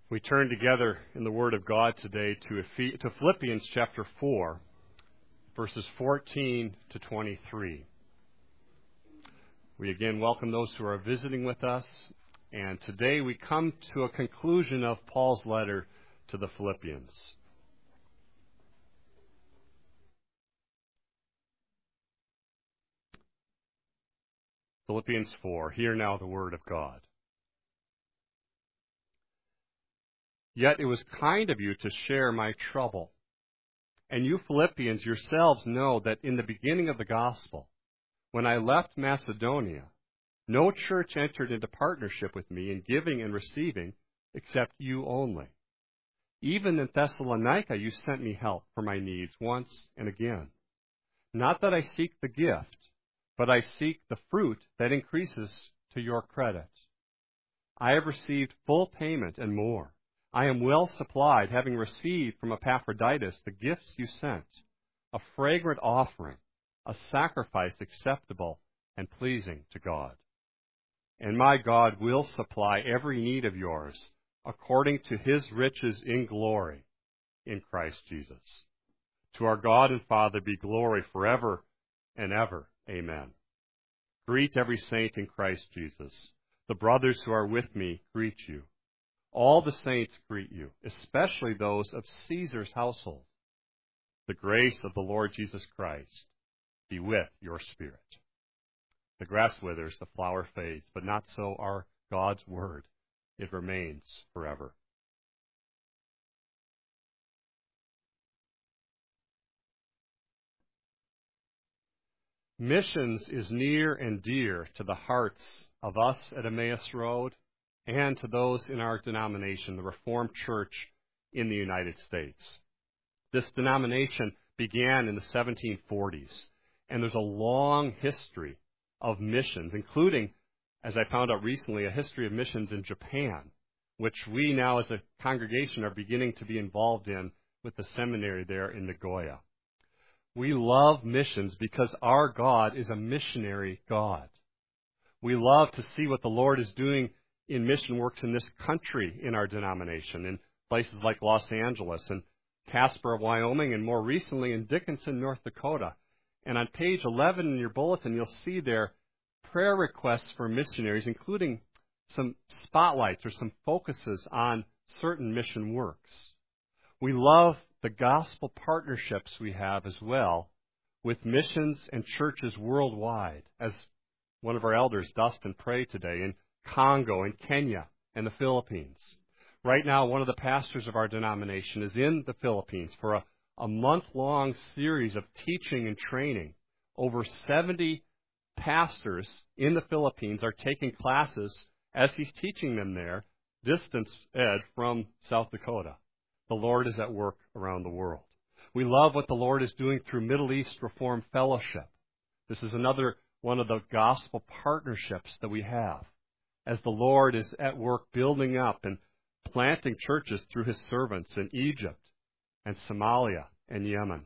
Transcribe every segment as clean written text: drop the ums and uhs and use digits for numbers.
We turn together in the Word of God today to Philippians chapter 4, verses 14 to 23. We again welcome those who are visiting with us, and today we come to a conclusion of Paul's letter to the Philippians. Philippians 4, hear now the Word of God. Yet it was kind of you to share my trouble. And you Philippians yourselves know that in the beginning of the gospel, when I left Macedonia, no church entered into partnership with me in giving and receiving except you only. Even in Thessalonica you sent me help for my needs once and again. Not that I seek the gift, but I seek the fruit that increases to your credit. I have received full payment and more. I am well supplied, having received from Epaphroditus the gifts you sent, a fragrant offering, a sacrifice acceptable and pleasing to God. And my God will supply every need of yours according to his riches in glory in Christ Jesus. To our God and Father be glory forever and ever. Amen. Greet every saint in Christ Jesus. The brothers who are with me greet you. All the saints greet you, especially those of Caesar's household. The grace of the Lord Jesus Christ be with your spirit. The grass withers, the flower fades, but not so our God's word. It remains forever. Missions is near and dear to the hearts of us at Emmaus Road and to those in our denomination, the Reformed Church in the United States. This denomination began in the 1740s, and there's a long history of missions, including, as I found out recently, a history of missions in Japan, which we now as a congregation are beginning to be involved in with the seminary there in Nagoya. We love missions because our God is a missionary God. We love to see what the Lord is doing in mission works in this country in our denomination, in places like Los Angeles and Casper, Wyoming, and more recently in Dickinson, North Dakota. And on page 11 in your bulletin, you'll see there prayer requests for missionaries, including some spotlights or some focuses on certain mission works. We love the gospel partnerships we have as well with missions and churches worldwide, as one of our elders, Dustin, prayed today in Congo, in Kenya, and the Philippines. Right now, one of the pastors of our denomination is in the Philippines for a month-long series of teaching and training. Over 70 pastors in the Philippines are taking classes as he's teaching them there, distance ed from South Dakota. The Lord is at work around the world. We love what the Lord is doing through Middle East Reformed Fellowship. This is another one of the gospel partnerships that we have, as the Lord is at work building up and planting churches through his servants in Egypt and Somalia and Yemen.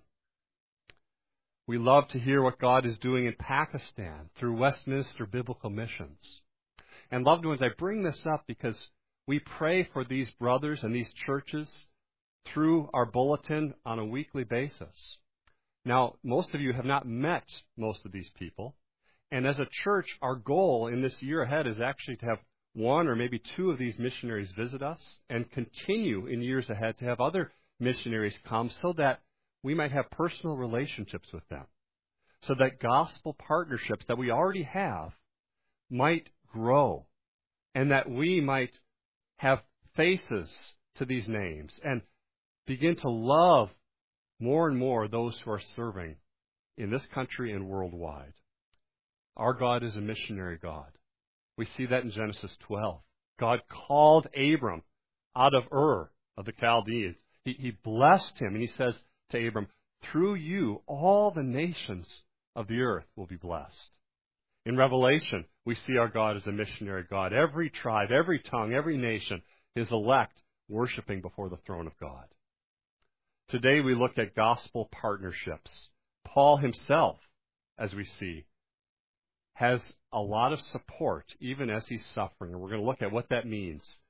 We love to hear what God is doing in Pakistan through Westminster Biblical Missions. And loved ones, I bring this up because we pray for these brothers and these churches through our bulletin on a weekly basis. Now, most of you have not met most of these people. And as a church, our goal in this year ahead is actually to have one or maybe two of these missionaries visit us and continue in years ahead to have other missionaries come so that we might have personal relationships with them, so that gospel partnerships that we already have might grow, and that we might have faces to these names and begin to love more and more those who are serving in this country and worldwide. Our God is a missionary God. We see that in Genesis 12. God called Abram out of Ur of the Chaldeans. He blessed him, and he says to Abram, through you all the nations of the earth will be blessed. In Revelation, we see our God as a missionary God. Every tribe, every tongue, every nation, his elect worshiping before the throne of God. Today we look at gospel partnerships. Paul himself, as we see, has a lot of support even as he's suffering. And we're going to look at what that means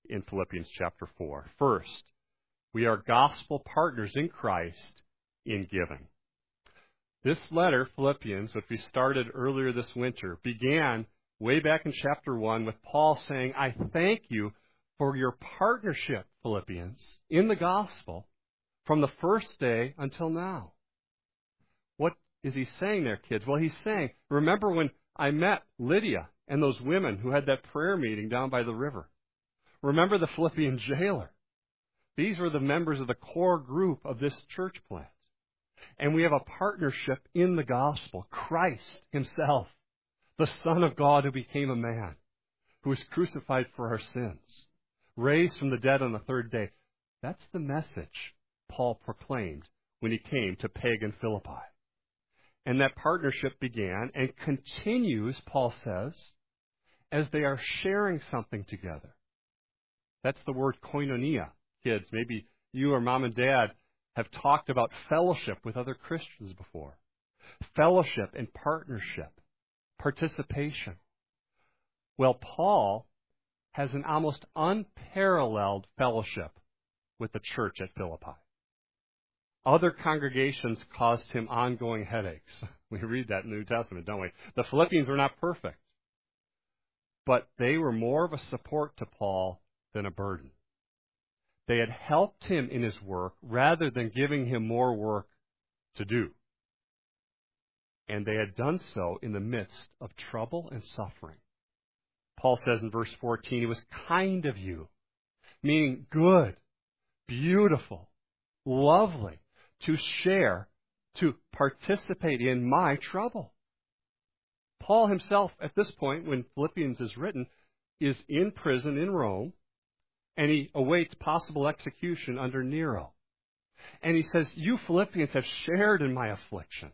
in Philippians chapter 4. First, we are gospel partners in Christ in giving. This letter, Philippians, which we started earlier this winter, began way back in chapter 1 with Paul saying, I thank you for your partnership, Philippians, in the gospel from the first day until now. What is he saying there, kids? Well, he's saying, remember when I met Lydia and those women who had that prayer meeting down by the river? Remember the Philippian jailer? These were the members of the core group of this church plant. And we have a partnership in the gospel. Christ himself, the Son of God who became a man, who was crucified for our sins, raised from the dead on the third day. That's the message Paul proclaimed when he came to pagan Philippi. And that partnership began and continues, Paul says, as they are sharing something together. That's the word koinonia. Kids, maybe you or mom and dad have talked about fellowship with other Christians before. Fellowship and partnership, participation. Well, Paul has an almost unparalleled fellowship with the church at Philippi. Other congregations caused him ongoing headaches. We read that in the New Testament, don't we? The Philippians were not perfect, but they were more of a support to Paul than a burden. They had helped him in his work rather than giving him more work to do. And they had done so in the midst of trouble and suffering. Paul says in verse 14, it was kind of you, meaning good, beautiful, lovely, to share, to participate in my trouble. Paul himself, at this point, when Philippians is written, is in prison in Rome, and he awaits possible execution under Nero. And he says, you Philippians have shared in my affliction.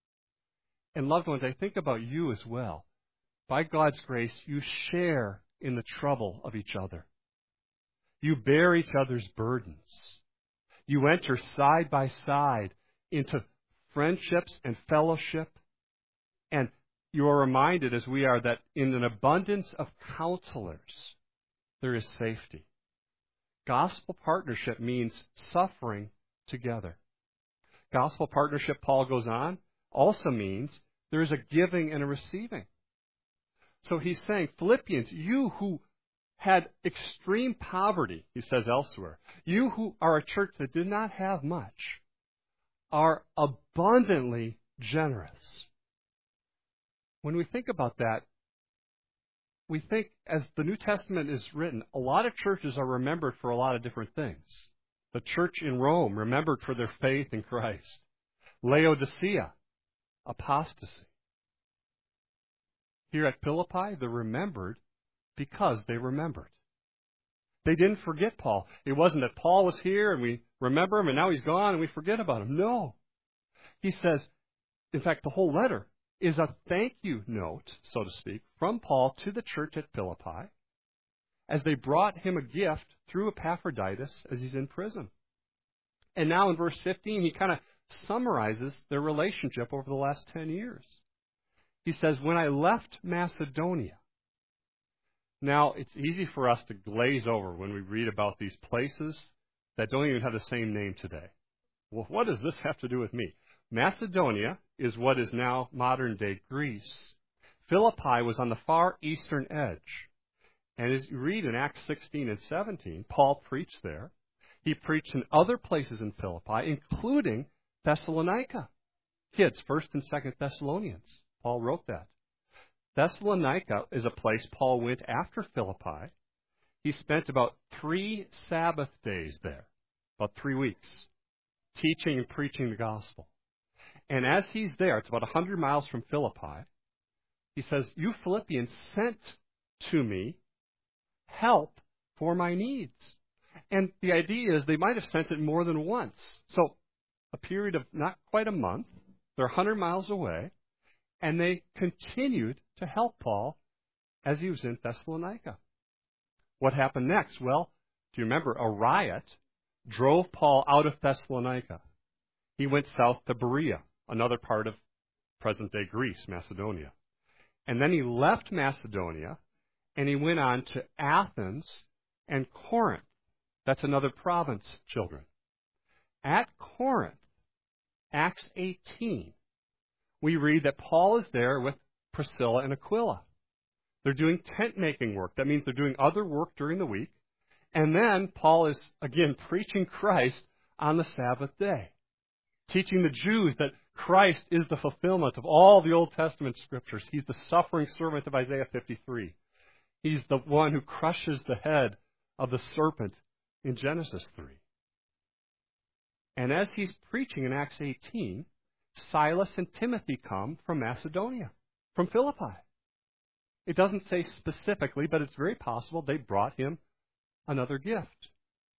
And loved ones, I think about you as well. By God's grace, you share in the trouble of each other. You bear each other's burdens. You enter side by side into friendships and fellowship. And you are reminded, as we are, that in an abundance of counselors, there is safety. Gospel partnership means suffering together. Gospel partnership, Paul goes on, also means there is a giving and a receiving. So he's saying, Philippians, you who had extreme poverty, he says elsewhere, you who are a church that did not have much, are abundantly generous. When we think about that, we think, as the New Testament is written, a lot of churches are remembered for a lot of different things. The church in Rome, remembered for their faith in Christ. Laodicea, apostasy. Here at Philippi, they're remembered because they remembered. They didn't forget Paul. It wasn't that Paul was here and we remember him and now he's gone and we forget about him. No. He says, in fact, the whole letter is a thank you note, so to speak, from Paul to the church at Philippi as they brought him a gift through Epaphroditus as he's in prison. And now in verse 15, he kind of summarizes their relationship over the last 10 years. He says, when I left Macedonia. Now, it's easy for us to glaze over when we read about these places that don't even have the same name today. Well, what does this have to do with me? Macedonia is what is now modern-day Greece. Philippi was on the far eastern edge. And as you read in Acts 16 and 17, Paul preached there. He preached in other places in Philippi, including Thessalonica. Kids, 1st and 2nd Thessalonians. Paul wrote that. Thessalonica is a place Paul went after Philippi. He spent about 3 Sabbath days there, about 3 weeks, teaching and preaching the gospel. And as he's there, it's about 100 miles from Philippi, he says, you Philippians sent to me help for my needs. And the idea is they might have sent it more than once. So a period of not quite a month, they're 100 miles away, and they continued to help Paul as he was in Thessalonica. What happened next? Well, do you remember a riot drove Paul out of Thessalonica? He went south to Berea, another part of present-day Greece, Macedonia. And then he left Macedonia, and he went on to Athens and Corinth. That's another province, children. At Corinth, Acts 18, we read that Paul is there with Priscilla and Aquila. They're doing tent-making work. That means they're doing other work during the week. And then Paul is, again, preaching Christ on the Sabbath day, teaching the Jews that Christ is the fulfillment of all the Old Testament scriptures. He's the suffering servant of Isaiah 53. He's the one who crushes the head of the serpent in Genesis 3. And as he's preaching in Acts 18, Silas and Timothy come from Macedonia, from Philippi. It doesn't say specifically, but it's very possible they brought him another gift.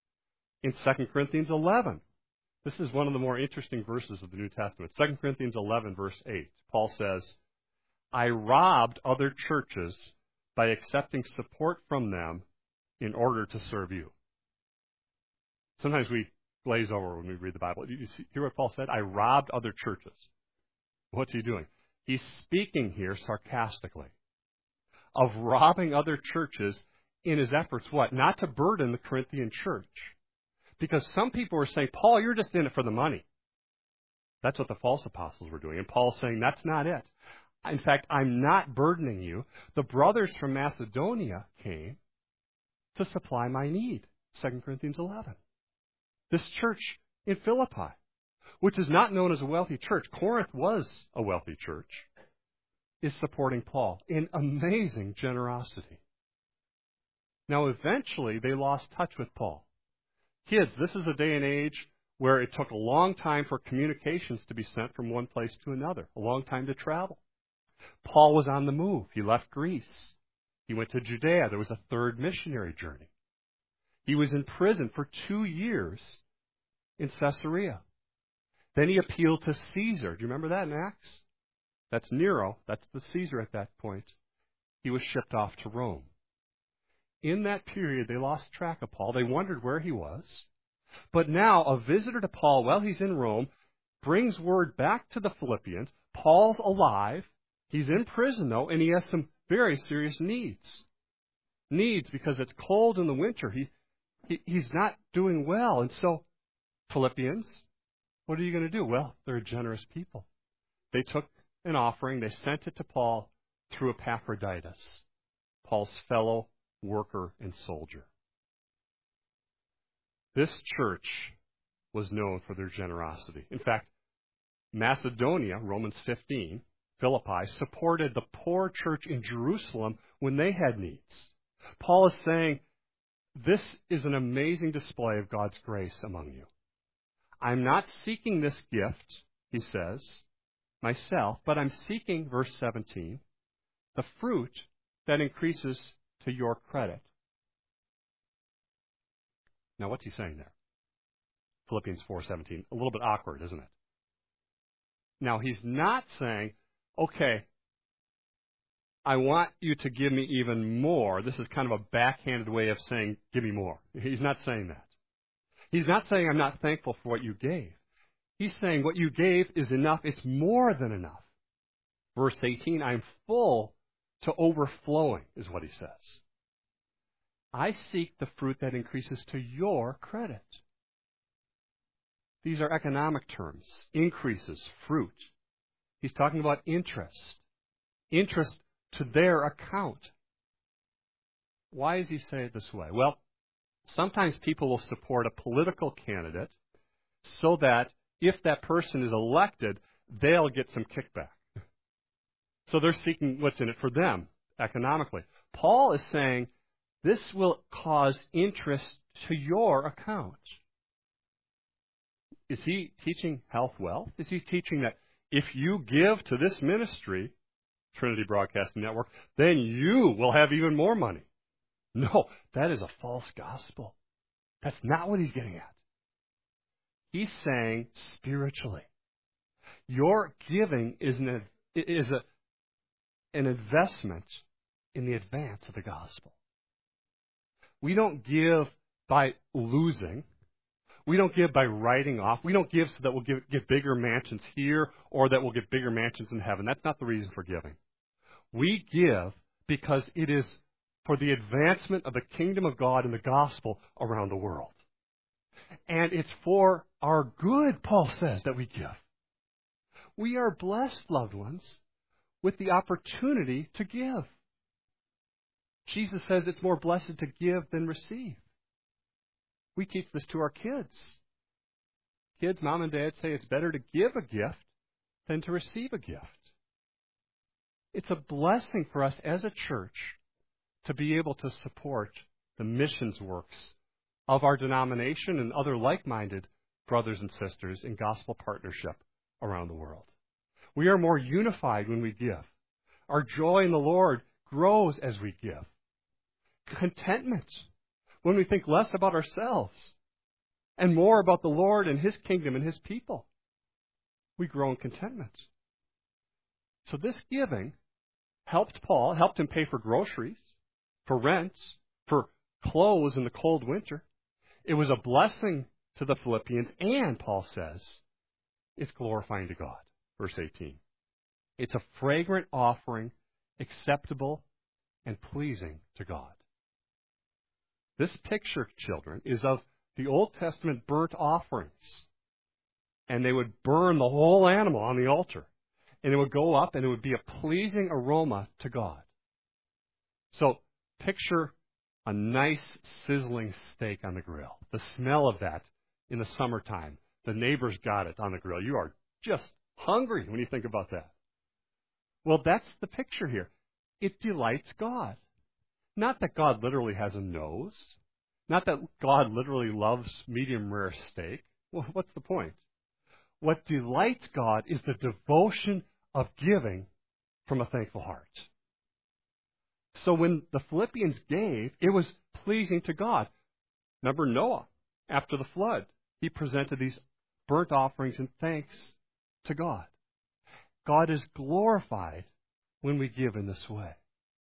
In 2 Corinthians 11, this is one of the more interesting verses of the New Testament. 2 Corinthians 11, verse 8, Paul says, I robbed other churches by accepting support from them in order to serve you. Sometimes we glaze over when we read the Bible. You hear what Paul said? I robbed other churches. What's he doing? He's speaking here sarcastically of robbing other churches in his efforts, what? Not to burden the Corinthian church. Because some people were saying, Paul, you're just in it for the money. That's what the false apostles were doing. And Paul's saying, that's not it. In fact, I'm not burdening you. The brothers from Macedonia came to supply my need. 2 Corinthians 11. This church in Philippi, which is not known as a wealthy church, Corinth was a wealthy church, is supporting Paul in amazing generosity. Now, eventually, they lost touch with Paul. Kids, this is a day and age where it took a long time for communications to be sent from one place to another, a long time to travel. Paul was on the move. He left Greece. He went to Judea. There was a third missionary journey. He was in prison for 2 years in Caesarea. Then he appealed to Caesar. Do you remember that in Acts? That's Nero. That's the Caesar at that point. He was shipped off to Rome. In that period, they lost track of Paul. They wondered where he was. But now, a visitor to Paul while he's in Rome brings word back to the Philippians. Paul's alive. He's in prison, though, and he has some very serious needs. Needs because it's cold in the winter. He's not doing well. And so, Philippians, what are you going to do? Well, they're generous people. They took an offering. They sent it to Paul through Epaphroditus, Paul's fellow worker and soldier. This church was known for their generosity. In fact, Macedonia, Romans 15, Philippi, supported the poor church in Jerusalem when they had needs. Paul is saying, this is an amazing display of God's grace among you. I'm not seeking this gift, he says, myself, but I'm seeking, verse 17, the fruit that increases to your credit. Now, what's he saying there? Philippians 4:17. A little bit awkward, isn't it? Now, he's not saying, okay, I want you to give me even more. This is kind of a backhanded way of saying, give me more. He's not saying that. He's not saying, I'm not thankful for what you gave. He's saying, what you gave is enough. It's more than enough. Verse 18, I'm full to overflowing, is what he says. I seek the fruit that increases to your credit. These are economic terms. Increases, fruit. He's talking about interest. Interest to their account. Why does he say it this way? Well, sometimes people will support a political candidate so that if that person is elected, they'll get some kickback. So they're seeking what's in it for them economically. Paul is saying this will cause interest to your account. Is he teaching health wealth? Is he teaching that if you give to this ministry, Trinity Broadcasting Network, then you will have even more money? No, that is a false gospel. That's not what he's getting at. He's saying spiritually. Your giving is an investment in the advance of the gospel. We don't give by losing. We don't give by writing off. We don't give so that we'll get bigger mansions here or that we'll get bigger mansions in heaven. That's not the reason for giving. We give because it is for the advancement of the kingdom of God and the gospel around the world. And it's for our good, Paul says, that we give. We are blessed, loved ones, with the opportunity to give. Jesus says it's more blessed to give than receive. We teach this to our kids. Kids, mom and dad say it's better to give a gift than to receive a gift. It's a blessing for us as a church to be able to support the missions works of our denomination and other like-minded brothers and sisters in gospel partnership around the world. We are more unified when we give. Our joy in the Lord grows as we give. Contentment when we think less about ourselves and more about the Lord and His kingdom and His people. We grow in contentment. So this giving helped Paul, helped him pay for groceries, for rents, for clothes in the cold winter. It was a blessing to the Philippians, and Paul says, it's glorifying to God. Verse 18. It's a fragrant offering, acceptable and pleasing to God. This picture, children, is of the Old Testament burnt offerings. And they would burn the whole animal on the altar. And it would go up and it would be a pleasing aroma to God. So picture a nice sizzling steak on the grill. The smell of that in the summertime. The neighbors got it on the grill. You are just hungry when you think about that. Well, that's the picture here. It delights God. Not that God literally has a nose. Not that God literally loves medium rare steak. Well, what's the point? What delights God is the devotion of giving from a thankful heart. So when the Philippians gave, it was pleasing to God. Remember Noah, after the flood, he presented these burnt offerings and thanks to God. God is glorified when we give in this way.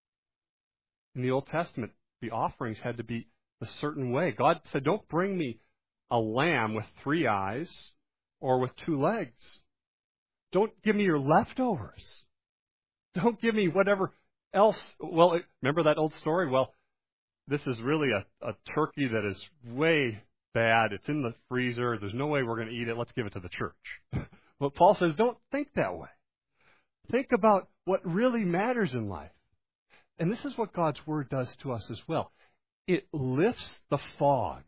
In the Old Testament, the offerings had to be a certain way. God said, don't bring me a lamb with 3 eyes or with 2 legs. Don't give me your leftovers. Don't give me whatever else. Well, remember that old story? Well, this is really a turkey that is way bad. It's in the freezer. There's no way we're going to eat it. Let's give it to the church. But Paul says, don't think that way. Think about what really matters in life. And this is what God's Word does to us as well. It lifts the fog.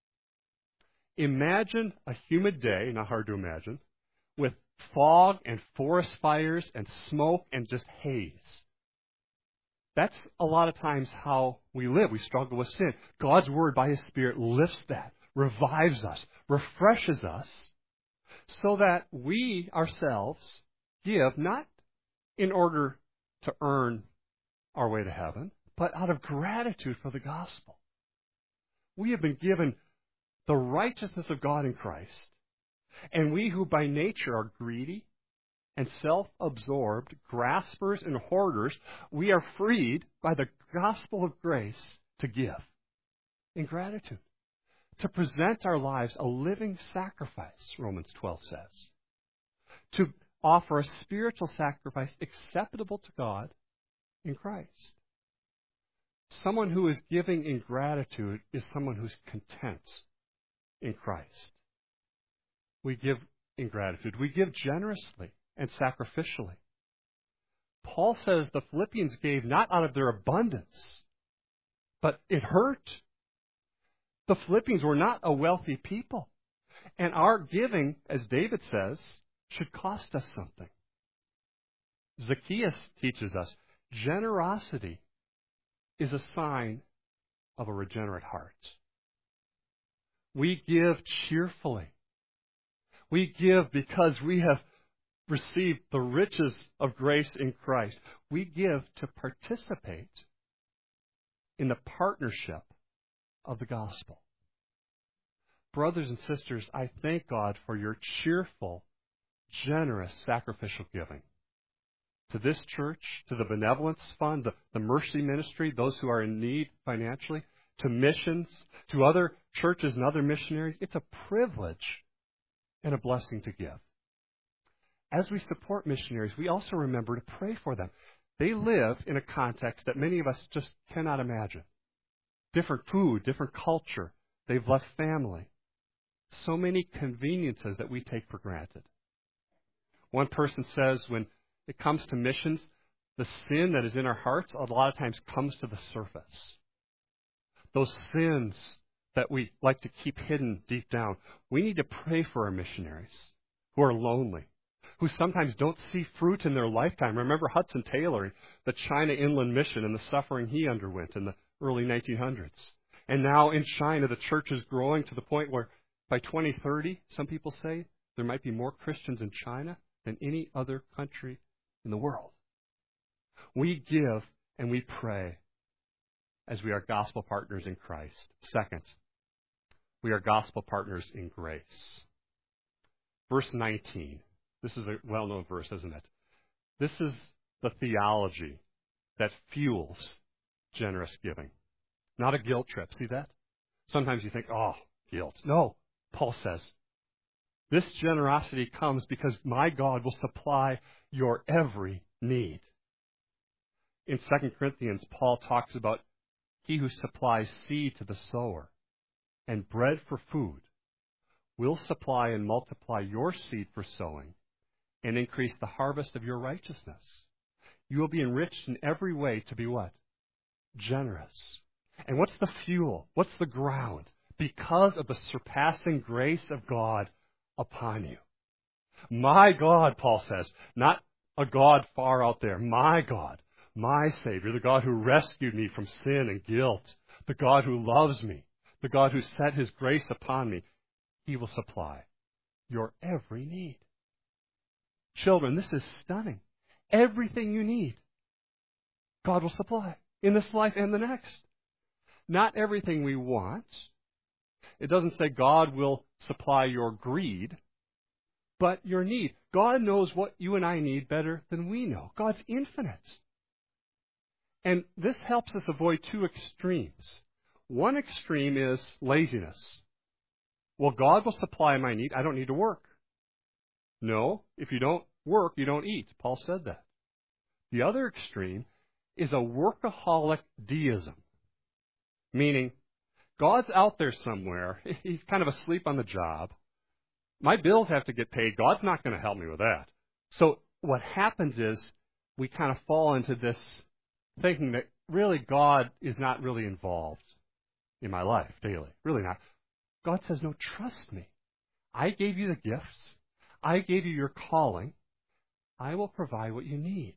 Imagine a humid day, not hard to imagine, with fog and forest fires and smoke and just haze. That's a lot of times how we live. We struggle with sin. God's Word, by His Spirit, lifts that, revives us, refreshes us, so that we ourselves give not in order to earn our way to heaven, but out of gratitude for the gospel. We have been given the righteousness of God in Christ, and we who by nature are greedy and self-absorbed, graspers and hoarders, we are freed by the gospel of grace to give in gratitude, to present our lives a living sacrifice, Romans 12 says, to offer a spiritual sacrifice acceptable to God in Christ. Someone who is giving in gratitude is someone who's content in Christ. We give in gratitude. We give generously and sacrificially. Paul says the Philippians gave not out of their abundance, but it hurt. The Philippians were not a wealthy people. And our giving, as David says, should cost us something. Zacchaeus teaches us generosity is a sign of a regenerate heart. We give cheerfully. We give because we have received the riches of grace in Christ. We give to participate in the partnership of the gospel. Brothers and sisters, I thank God for your cheerful, generous, sacrificial giving. To this church, to the Benevolence Fund, the Mercy Ministry, those who are in need financially, to missions, to other churches and other missionaries. It's a privilege and a blessing to give. As we support missionaries, we also remember to pray for them. They live in a context that many of us just cannot imagine. Different food, different culture. They've left family. So many conveniences that we take for granted. One person says when it comes to missions, the sin that is in our hearts a lot of times comes to the surface. Those sins that we like to keep hidden deep down. We need to pray for our missionaries who are lonely, who sometimes don't see fruit in their lifetime. Remember Hudson Taylor, the China Inland Mission, and the suffering he underwent in the early 1900s. And now in China, the church is growing to the point where by 2030, some people say, there might be more Christians in China than any other country in the world. We give and we pray as we are gospel partners in Christ. Second, we are gospel partners in grace. Verse 19. This is a well-known verse, isn't it? This is the theology that fuels generous giving. Not a guilt trip. See that? Sometimes you think, oh, guilt. No, Paul says, this generosity comes because my God will supply your every need. In 2 Corinthians, Paul talks about he who supplies seed to the sower and bread for food will supply and multiply your seed for sowing and increase the harvest of your righteousness. You will be enriched in every way to be what? Generous. And what's the fuel? What's the ground? Because of the surpassing grace of God upon you. My God, Paul says, not a God far out there. My God, my Savior, the God who rescued me from sin and guilt, the God who loves me, the God who set His grace upon me, He will supply your every need. Children, this is stunning. Everything you need, God will supply in this life and the next. Not everything we want. It doesn't say God will supply your greed, but your need. God knows what you and I need better than we know. God's infinite. And this helps us avoid two extremes. One extreme is laziness. Well, God will supply my need. I don't need to work. No, if you don't work, you don't eat. Paul said that. The other extreme is a workaholic deism, meaning God's out there somewhere. He's kind of asleep on the job. My bills have to get paid. God's not going to help me with that. So what happens is we kind of fall into this thinking that really God is not really involved in my life daily. Really not. God says, no, trust me. I gave you the gifts. I gave you your calling. I will provide what you need.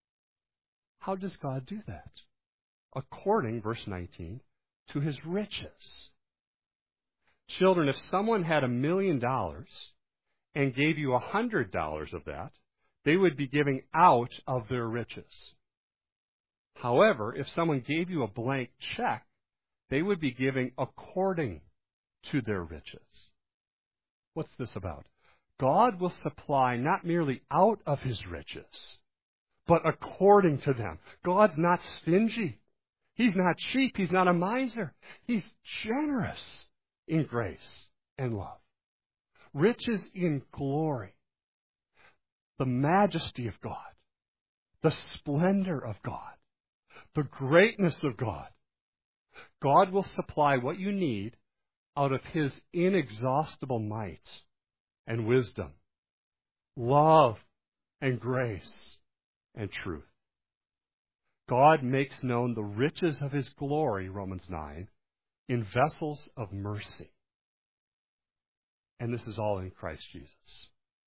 How does God do that? According, verse 19, to His riches. Children, if someone had $1 million and gave you $100 of that, they would be giving out of their riches. However, if someone gave you a blank check, they would be giving according to their riches. What's this about? God will supply not merely out of His riches, but according to them. God's not stingy. He's not cheap. He's not a miser. He's generous in grace and love. Riches in glory. The majesty of God. The splendor of God. The greatness of God. God will supply what you need out of His inexhaustible might and wisdom, love and grace and truth. God makes known the riches of His glory, Romans 9, in vessels of mercy. And this is all in Christ Jesus.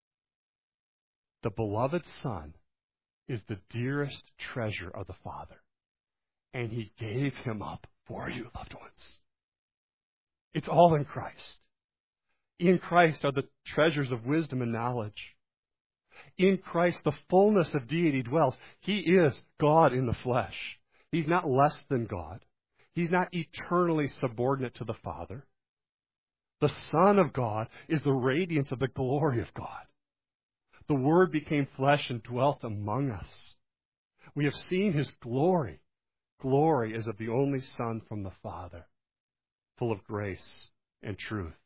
The beloved Son is the dearest treasure of the Father, and He gave Him up for you, loved ones. It's all in Christ. In Christ are the treasures of wisdom and knowledge. In Christ, the fullness of deity dwells. He is God in the flesh. He's not less than God. He's not eternally subordinate to the Father. The Son of God is the radiance of the glory of God. The Word became flesh and dwelt among us. We have seen His glory. Glory as of the only Son from the Father, full of grace and truth.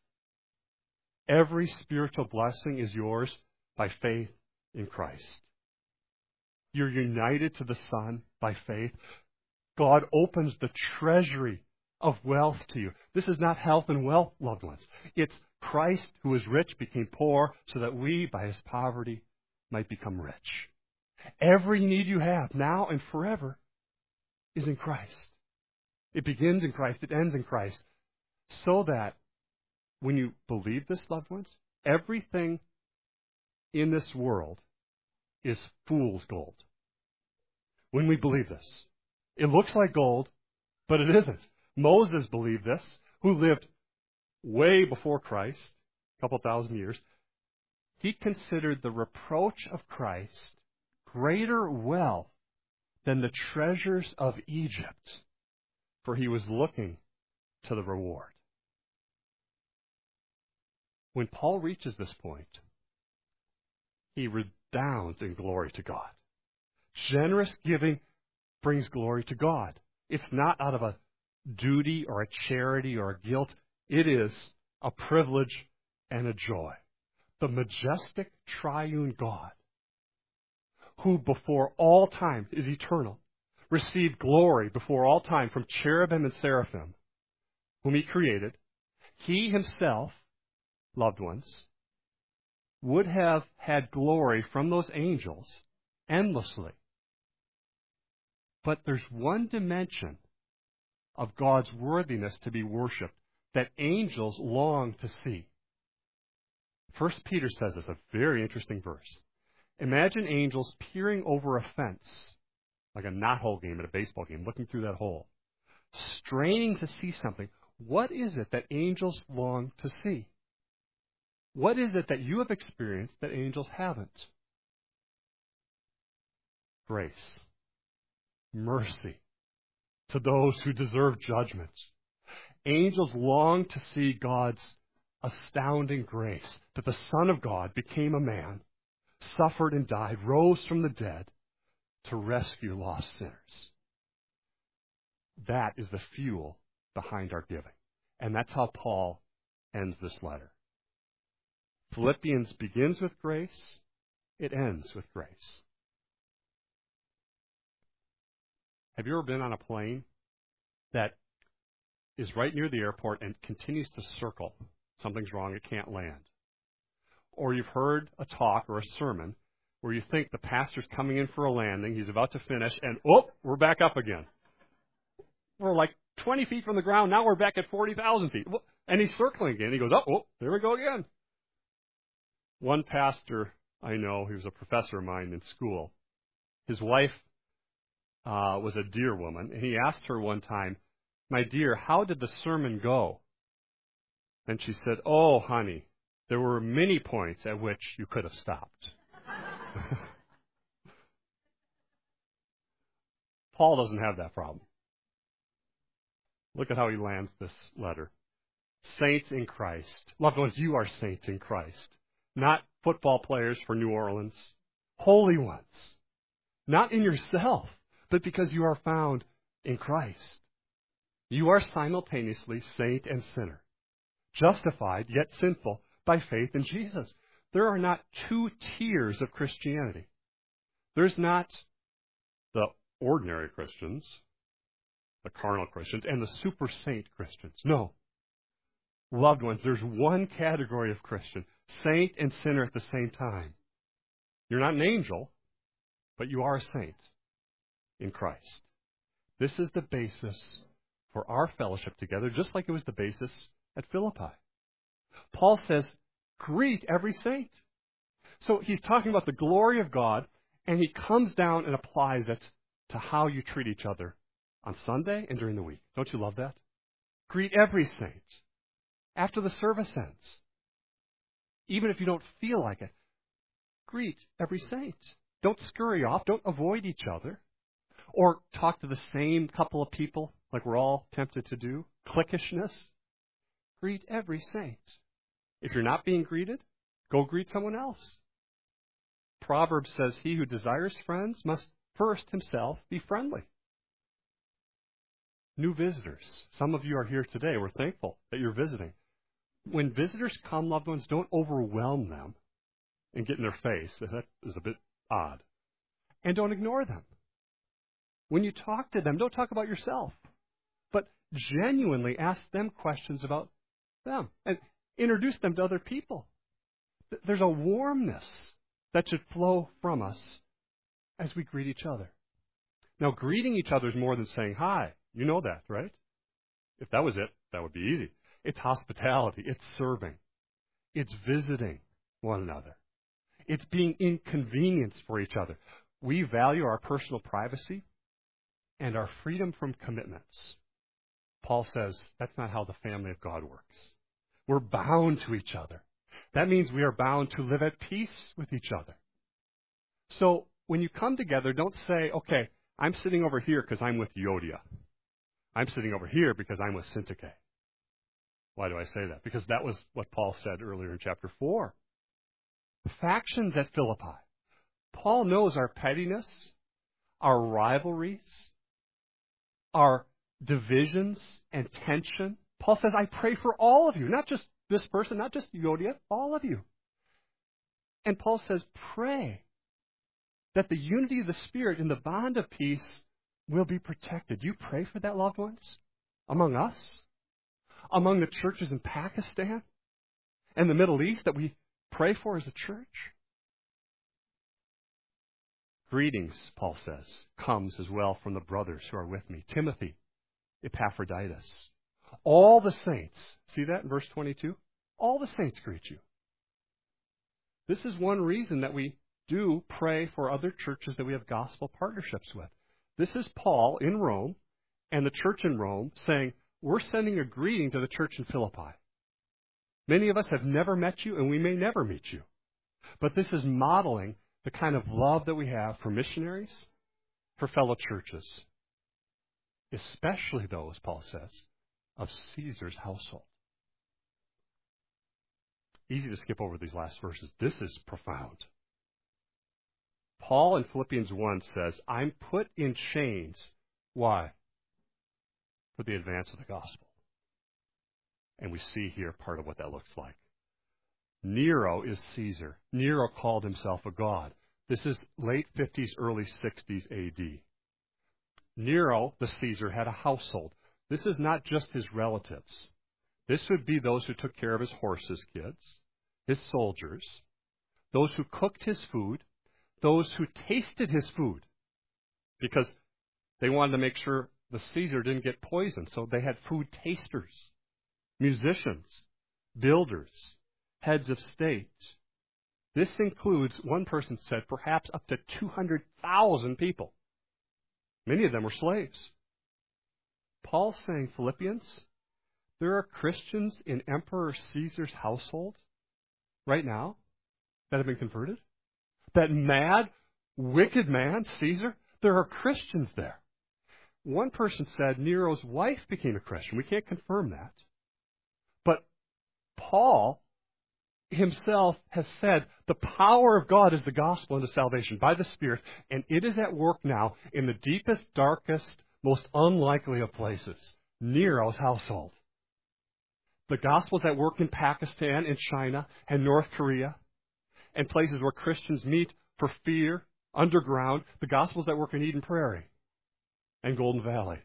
Every spiritual blessing is yours by faith in Christ. you're united to the Son by faith, God opens the treasury of wealth to you. This is not health and wealth, loved ones. It's Christ, who is rich, became poor so that we, by his poverty, might become rich. Every need you have now and forever is in Christ. It begins in Christ. It ends in Christ. So that when you believe this, loved ones, everything in this world is fool's gold. When we believe this, it looks like gold, but it isn't. Moses believed this, who lived way before Christ, a couple thousand years. He considered the reproach of Christ greater wealth than the treasures of Egypt, for he was looking to the reward. When Paul reaches this point, he redounds in glory to God. Generous giving brings glory to God. It's not out of a duty or a charity or a guilt. It is a privilege and a joy. The majestic triune God, who before all time is eternal, received glory before all time from cherubim and seraphim, whom he created. He himself, loved ones, would have had glory from those angels endlessly. But there's one dimension of God's worthiness to be worshipped that angels long to see. 1 Peter says it's a very interesting verse. Imagine angels peering over a fence, like a knothole game at a baseball game, looking through that hole, straining to see something. What is it that angels long to see? What is it that you have experienced that angels haven't? Grace. Mercy to those who deserve judgment. Angels long to see God's astounding grace, that the Son of God became a man, suffered and died, rose from the dead to rescue lost sinners. That is the fuel behind our giving. And that's how Paul ends this letter. Philippians begins with grace. It ends with grace. Have you ever been on a plane that is right near the airport and continues to circle? Something's wrong, it can't land. Or you've heard a talk or a sermon where you think the pastor's coming in for a landing, he's about to finish, and we're back up again. We're like 20 feet from the ground, now we're back at 40,000 feet. And he's circling again. He goes, there we go again. One pastor I know, he was a professor of mine in school, his wife was a dear woman, and he asked her one time, "My dear, how did the sermon go?" And she said, "Oh, honey, there were many points at which you could have stopped." Paul doesn't have that problem. Look at how he lands this letter. Saints in Christ. Loved ones, you are saints in Christ. Not football players for New Orleans. Holy ones. Not in yourself, but because you are found in Christ. You are simultaneously saint and sinner, justified yet sinful by faith in Jesus. There are not two tiers of Christianity. There's not the ordinary Christians, the carnal Christians, and the super saint Christians. No. Loved ones, there's one category of Christian, saint and sinner at the same time. You're not an angel, but you are a saint in Christ. This is the basis for our fellowship together, just like it was the basis at Philippi. Paul says, greet every saint. So he's talking about the glory of God, and he comes down and applies it to how you treat each other on Sunday and during the week. Don't you love that? Greet every saint after the service ends. Even if you don't feel like it, greet every saint. Don't scurry off. Don't avoid each other. Or talk to the same couple of people like we're all tempted to do. Cliquishness. Greet every saint. If you're not being greeted, go greet someone else. Proverbs says, he who desires friends must first himself be friendly. New visitors. Some of you are here today. We're thankful that you're visiting. When visitors come, loved ones, don't overwhelm them and get in their face. That is a bit odd. And don't ignore them. When you talk to them, don't talk about yourself, but genuinely ask them questions about them and introduce them to other people. There's a warmness that should flow from us as we greet each other. Now, greeting each other is more than saying hi. You know that, right? If that was it, that would be easy. It's hospitality. It's serving. It's visiting one another. It's being inconvenienced for each other. We value our personal privacy and our freedom from commitments. Paul says that's not how the family of God works. We're bound to each other. That means we are bound to live at peace with each other. So when you come together, don't say, okay, I'm sitting over here because I'm with Euodia. I'm sitting over here because I'm with Syntyche. Why do I say that? Because that was what Paul said earlier in chapter 4. Factions at Philippi. Paul knows our pettiness, our rivalries, our divisions and tension. Paul says, I pray for all of you, not just this person, not just Euodia, all of you. And Paul says, pray that the unity of the Spirit in the bond of peace will be protected. You pray for that, loved ones? Among us? Among the churches in Pakistan and the Middle East that we pray for as a church? Greetings, Paul says, comes as well from the brothers who are with me. Timothy, Epaphroditus. All the saints. See that in verse 22? All the saints greet you. This is one reason that we do pray for other churches that we have gospel partnerships with. This is Paul in Rome and the church in Rome saying, we're sending a greeting to the church in Philippi. Many of us have never met you, and we may never meet you. But this is modeling the kind of love that we have for missionaries, for fellow churches, especially those, Paul says, of Caesar's household. Easy to skip over these last verses. This is profound. Paul in Philippians 1 says, I'm put in chains. Why? For the advance of the gospel. And we see here part of what that looks like. Nero is Caesar. Nero called himself a god. This is late 50s, early 60s AD. Nero, the Caesar, had a household. This is not just his relatives. This would be those who took care of his horses, kids, his soldiers, those who cooked his food, those who tasted his food, because they wanted to make sure the Caesar didn't get poisoned, so they had food tasters, musicians, builders, heads of state. This includes, one person said, perhaps up to 200,000 people. Many of them were slaves. Paul's saying, Philippians, there are Christians in Emperor Caesar's household right now that have been converted. That mad, wicked man, Caesar, there are Christians there. One person said Nero's wife became a Christian. We can't confirm that. But Paul himself has said the power of God is the gospel unto salvation by the Spirit, and it is at work now in the deepest, darkest, most unlikely of places, Nero's household. The gospel is at work in Pakistan, in China, and North Korea, and places where Christians meet for fear, underground. The gospel is at work in Eden Prairie and Golden Valley.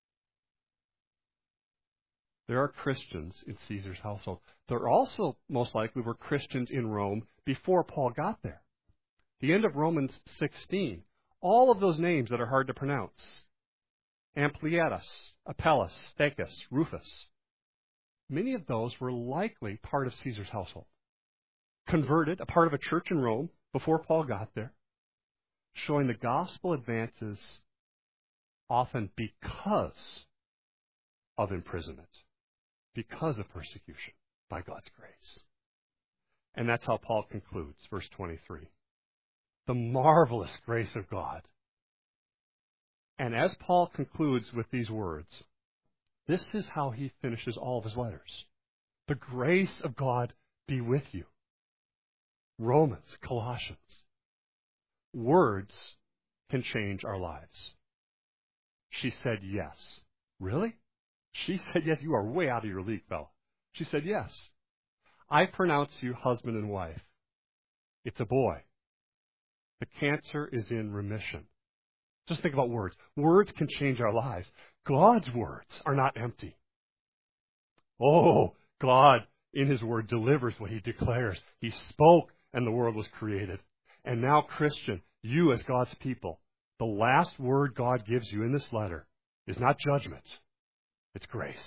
There are Christians in Caesar's household. There also, most likely, were Christians in Rome before Paul got there. The end of Romans 16, all of those names that are hard to pronounce, Ampliatus, Apelles, Stachys, Rufus, many of those were likely part of Caesar's household. Converted, a part of a church in Rome before Paul got there, showing the gospel advances often because of imprisonment, because of persecution, by God's grace. And that's how Paul concludes, verse 23. The marvelous grace of God. And as Paul concludes with these words, this is how he finishes all of his letters. The grace of God be with you. Romans, Colossians. Words can change our lives. She said yes. Really? She said yes. You are way out of your league, fella. She said yes. I pronounce you husband and wife. It's a boy. The cancer is in remission. Just think about words. Words can change our lives. God's words are not empty. Oh, God in His Word delivers what He declares. He spoke and the world was created. And now, Christian, you as God's people, the last word God gives you in this letter is not judgment. It's grace.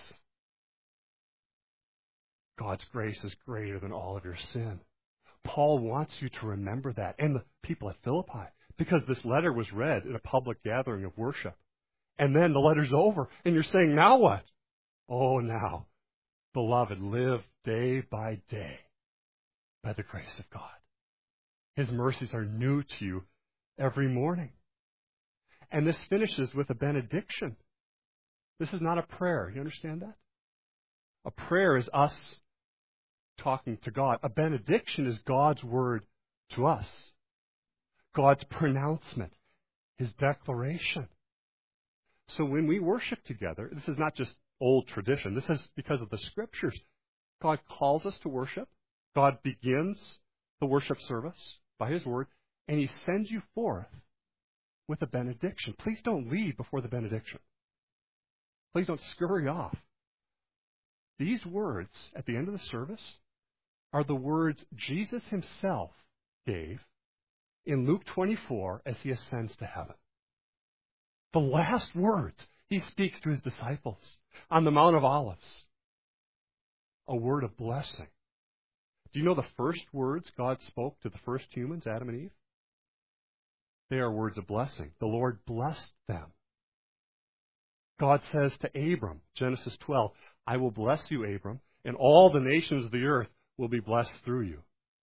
God's grace is greater than all of your sin. Paul wants you to remember that, and the people at Philippi, because this letter was read in a public gathering of worship. And then the letter's over, and you're saying, now what? Oh, now, beloved, live day by day by the grace of God. His mercies are new to you every morning. And this finishes with a benediction. This is not a prayer. You understand that? A prayer is us talking to God. A benediction is God's word to us. God's pronouncement, His declaration. So when we worship together, this is not just old tradition. This is because of the Scriptures. God calls us to worship. God begins the worship service by His word, and He sends you forth with a benediction. Please don't leave before the benediction. Please don't scurry off. These words at the end of the service are the words Jesus Himself gave in Luke 24 as He ascends to heaven. The last words He speaks to His disciples on the Mount of Olives. A word of blessing. Do you know the first words God spoke to the first humans, Adam and Eve? They are words of blessing. The Lord blessed them. God says to Abram, Genesis 12, I will bless you, Abram, and all the nations of the earth will be blessed through you.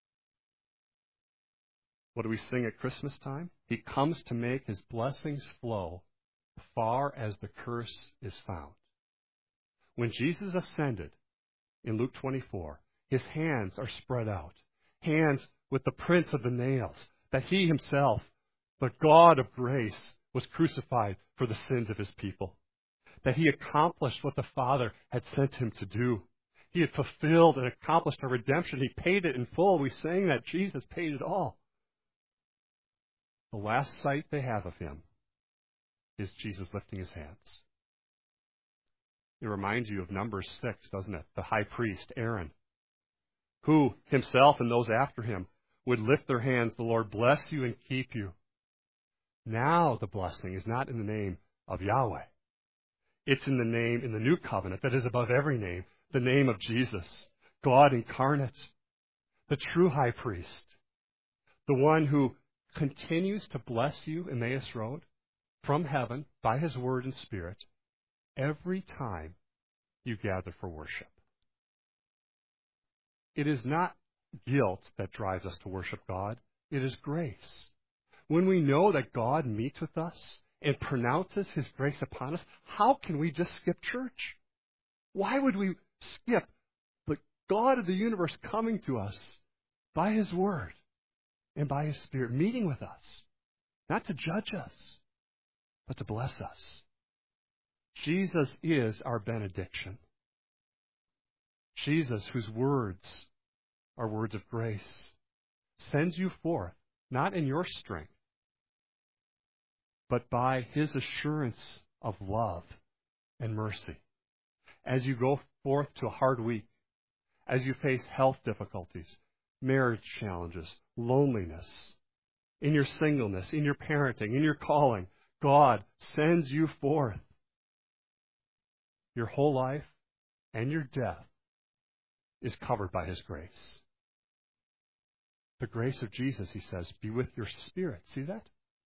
What do we sing at Christmas time? He comes to make His blessings flow far as the curse is found. When Jesus ascended in Luke 24, His hands are spread out, hands with the prints of the nails, that He Himself, the God of grace, was crucified for the sins of His people, that He accomplished what the Father had sent Him to do. He had fulfilled and accomplished our redemption. He paid it in full. We sang that Jesus paid it all. The last sight they have of Him is Jesus lifting His hands. It reminds you of Numbers 6, doesn't it? The high priest, Aaron, who himself and those after him would lift their hands. The Lord bless you and keep you. Now the blessing is not in the name of Yahweh. It's in the name, in the new covenant that is above every name, the name of Jesus, God incarnate, the true high priest, the one who continues to bless you, Emmaus Road, from heaven by His word and Spirit every time you gather for worship. It is not guilt that drives us to worship God. It is grace. When we know that God meets with us and pronounces His grace upon us, how can we just skip church? Why would we skip the God of the universe coming to us by His word and by His Spirit, meeting with us, not to judge us, but to bless us? Jesus is our benediction. Jesus, whose words are words of grace, sends you forth, not in your strength, but by His assurance of love and mercy. As you go forth to a hard week, as you face health difficulties, marriage challenges, loneliness, in your singleness, in your parenting, in your calling, God sends you forth. Your whole life and your death is covered by His grace. The grace of Jesus, He says, be with your spirit. See that?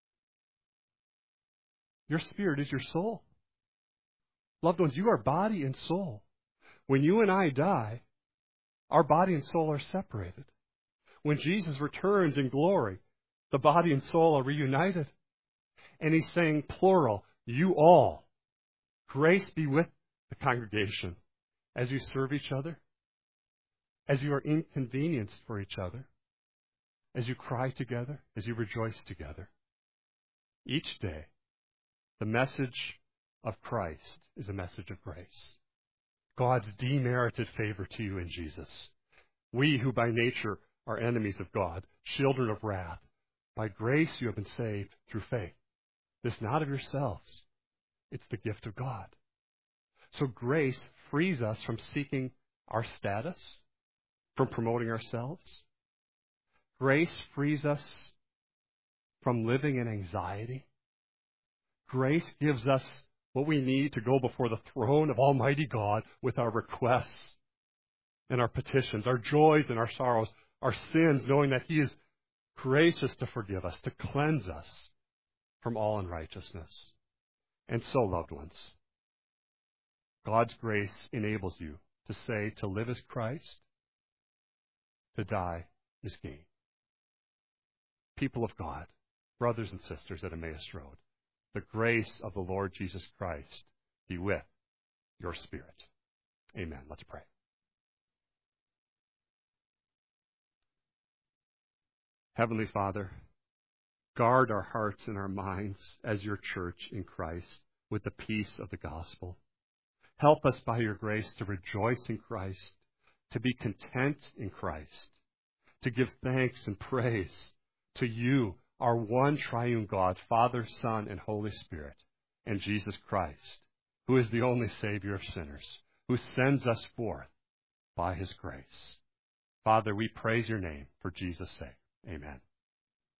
Your spirit is your soul. Loved ones, you are body and soul. When you and I die, our body and soul are separated. When Jesus returns in glory, the body and soul are reunited. And He's saying, plural, you all. Grace be with the congregation as you serve each other, as you are inconvenienced for each other, as you cry together, as you rejoice together. Each day, the message of Christ is a message of grace. God's demerited favor to you in Jesus. We who by nature are enemies of God, children of wrath, By grace you have been saved through faith. This not of yourselves. It's the gift of God. So grace frees us from seeking our status, from promoting ourselves. Grace frees us from living in anxiety. Grace gives us what we need to go before the throne of Almighty God with our requests and our petitions, our joys and our sorrows, our sins, knowing that He is gracious to forgive us, to cleanse us from all unrighteousness. And so, loved ones, God's grace enables you to say, to live is Christ, to die is gain. People of God, brothers and sisters at Emmaus Road, the grace of the Lord Jesus Christ be with your spirit. Amen. Let's pray. Heavenly Father, guard our hearts and our minds as your church in Christ with the peace of the gospel. Help us by your grace to rejoice in Christ, to be content in Christ, to give thanks and praise to you, our one triune God, Father, Son, and Holy Spirit, and Jesus Christ, who is the only Savior of sinners, who sends us forth by his grace. Father, we praise your name for Jesus' sake. Amen.